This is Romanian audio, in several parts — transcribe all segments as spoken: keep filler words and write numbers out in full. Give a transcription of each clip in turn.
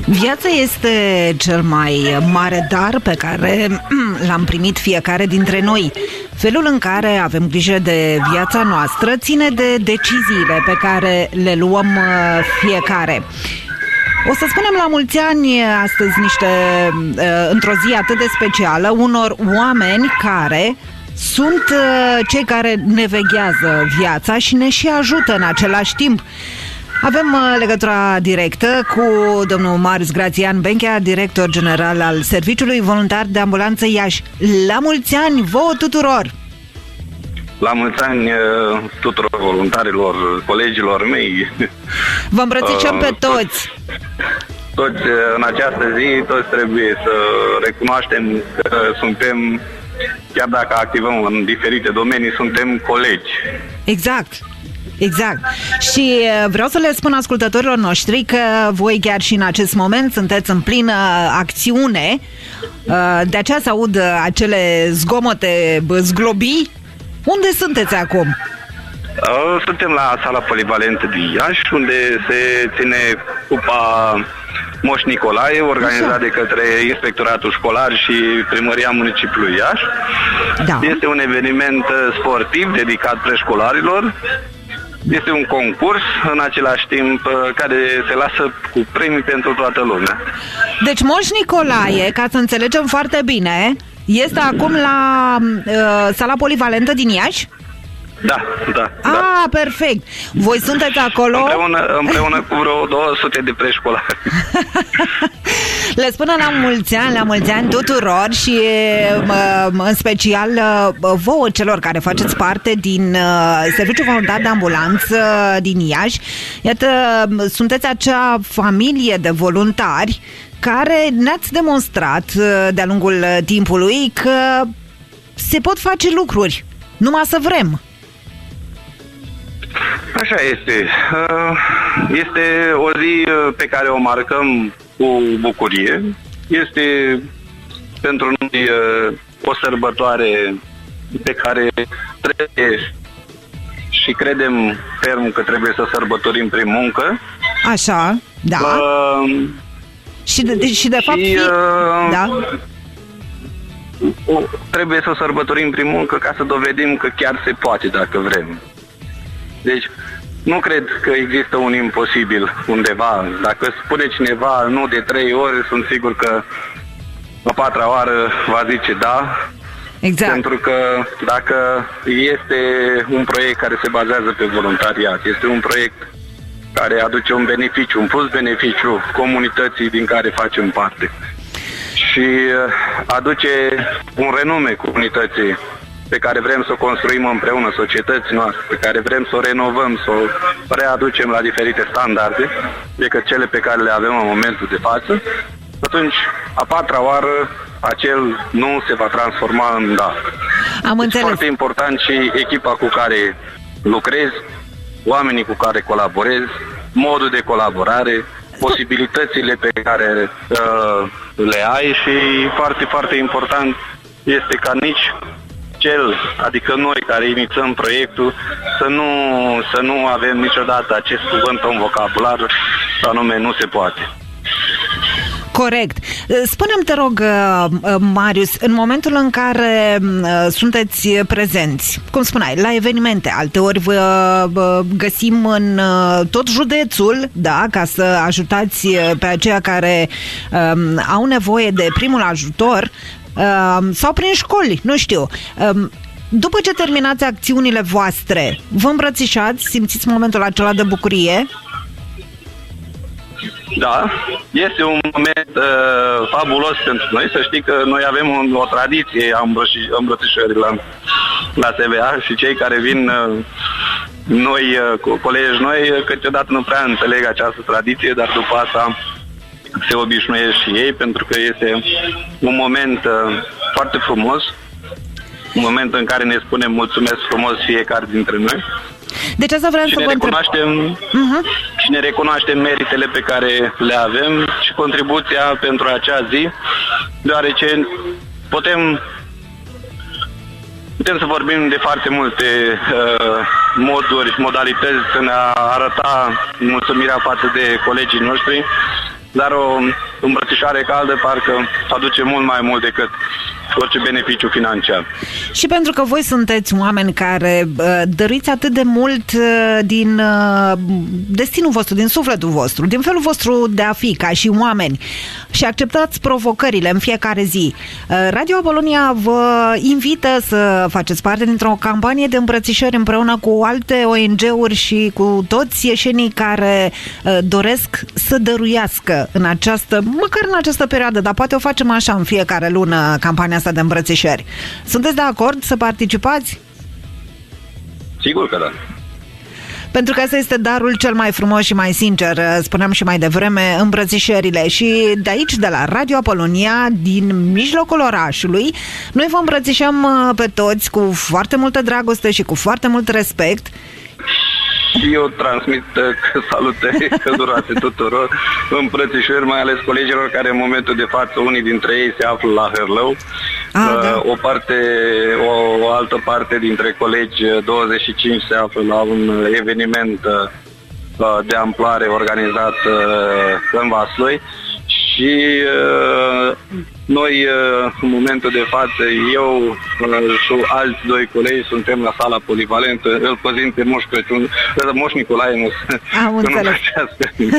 Viața este cel mai mare dar pe care l-am primit fiecare dintre noi. Felul în care avem grijă de viața noastră ține de deciziile pe care le luăm fiecare. O să spunem la mulți ani astăzi niște, într-o zi atât de specială, unor oameni care sunt cei care ne veghează viața și ne și ajută în același timp. Avem legătura directă cu domnul Marius Grațian Benchea, director general al Serviciului Voluntar de Ambulanță Iași. La mulți ani vouă tuturor! La mulți ani tuturor voluntarilor, colegilor mei. Vă îmbrățișăm uh, pe toți! toți! Toți în această zi, toți trebuie să recunoaștem că suntem, chiar dacă activăm în diferite domenii, suntem colegi. Exact! Exact. Și vreau să le spun ascultătorilor noștri că voi chiar și în acest moment sunteți în plină acțiune. De aceea se aud acele zgomote zglobii. Unde sunteți acum? Suntem la sala polivalentă din Iași, unde se ține cupa Moș Nicolae, organizat Așa. de către Inspectoratul Școlar și Primăria Municipiului Iași. Da. Este un eveniment sportiv dedicat preșcolarilor. Este un concurs, în același timp, care se lasă cu premii pentru toată lumea. Deci Moș Nicolae, ca să înțelegem foarte bine, este acum la uh, sala polivalentă din Iași? Da, da. Ah, da. perfect. Voi sunteți acolo? Împreună, împreună cu vreo două sute de preșcolari. Le spunem la mulți ani, la mulți ani tuturor și în special vouă celor care faceți parte din Serviciul Voluntar de Ambulanță din Iași. Iată, sunteți acea familie de voluntari care ne-ați demonstrat de-a lungul timpului că se pot face lucruri, numai să vrem. Așa este. Este o zi pe care o marcăm cu bucurie. Este pentru noi o sărbătoare pe care trebuie și credem ferm că trebuie să sărbătorim prin muncă. Așa, da. Uh, și, de, și de fapt... Și, fi... uh, da. o, trebuie să sărbătorim prin muncă ca să dovedim că chiar se poate dacă vrem. Deci, nu cred că există un imposibil undeva. Dacă spune cineva nu de trei ori, sunt sigur că a patra oară va zice da. Exact. Pentru că dacă este un proiect care se bazează pe voluntariat, este un proiect care aduce un beneficiu, un plus beneficiu comunității din care facem parte și aduce un renume comunității pe care vrem să o construim împreună, societății noastre, pe care vrem să o renovăm, să o readucem la diferite standarde decât cele pe care le avem în momentul de față, atunci, a patra oară, acel nu se va transforma în da. Am deci înțeles. foarte important și echipa cu care lucrezi, oamenii cu care colaborezi, modul de colaborare, posibilitățile pe care uh, le ai și foarte, foarte important este ca nici cel, adică noi care inițiem proiectul, să nu, să nu avem niciodată acest cuvânt în vocabular, anume nu se poate. Corect. Spune-mi, te rog, Marius, în momentul în care sunteți prezenți, cum spuneai, la evenimente, alteori vă găsim în tot județul, da, ca să ajutați pe aceia care um, au nevoie de primul ajutor, um, sau prin școli, nu știu. Um, după ce terminați acțiunile voastre, vă îmbrățișați, simțiți momentul acela de bucurie? Da, este un moment uh, fabulos pentru noi. Să știi că noi avem un, o tradiție a îmbrățișării la, la S V A și cei care vin uh, noi, uh, cu colegi noi, uh, câteodată nu prea înțeleg această tradiție, dar după asta se obișnuiesc și ei, pentru că este un moment uh, foarte frumos, un moment în care ne spunem mulțumesc frumos fiecare dintre noi. Deci asta vreau și să ne vă recunoaștem, uh-huh. și ne recunoaștem meritele pe care le avem și contribuția pentru acea zi, deoarece putem, putem să vorbim de foarte multe uh, moduri, modalități să ne arăta mulțumirea față de colegii noștri, dar o îmbrățișare caldă parcă aduce mult mai mult decât orice beneficiu financiar. Și pentru că voi sunteți oameni care uh, dăruiți atât de mult uh, din uh, destinul vostru, din sufletul vostru, din felul vostru de a fi ca și oameni și acceptați provocările în fiecare zi. Uh, Radio Apolonia vă invită să faceți parte dintr-o campanie de îmbrățișări împreună cu alte O N G-uri și cu toți ieșenii care uh, doresc să dăruiască în această, măcar în această perioadă, dar poate o facem așa în fiecare lună, campania asta de îmbrățișări. Sunteți de acord să participați? Sigur că da. Pentru că asta este darul cel mai frumos și mai sincer, spuneam și mai devreme, îmbrățișările. Și de aici, de la Radio Apolonia, din mijlocul orașului, noi vă îmbrățișăm pe toți cu foarte multă dragoste și cu foarte mult respect. Și eu transmit salutări călduroase tuturor, îmbrățișări mai ales colegilor care în momentul de față, unii dintre ei se află la Hârlău. Ah, da. O parte, o, o altă parte dintre colegi, douăzeci și cinci, se află la un eveniment de amploare organizat în Vaslui. Și uh, noi, uh, în momentul de față, eu uh, și alți doi colegi suntem la sala polivalentă, îl păzim pe Moș Crăciun, Moș Nicolae, nu, Am că înțeles. nu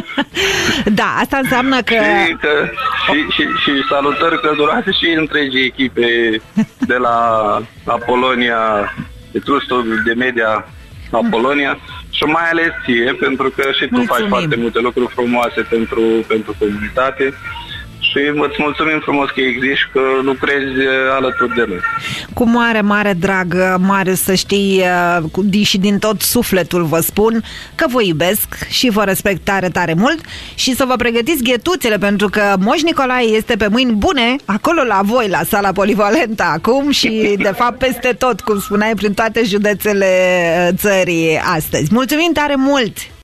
Da, asta înseamnă că... Și, că și, și, și salutări călduroase și întregii echipe de la Apolonia, de Trustul de Media Apolonia, și mai ales ție, pentru că și tu Mulțumim. faci foarte multe lucruri frumoase pentru, pentru comunitate și îți mulțumim frumos că existi și că lucrezi alături de noi. Cu mare, mare drag, mare, să știi, și din tot sufletul vă spun că vă iubesc și vă respect tare, tare mult și să vă pregătiți ghetuțele, pentru că Moș Nicolae este pe mâini bune acolo la voi, la sala polivalentă acum și de fapt peste tot, cum spuneai, prin toate județele țării astăzi. Mulțumim tare mult!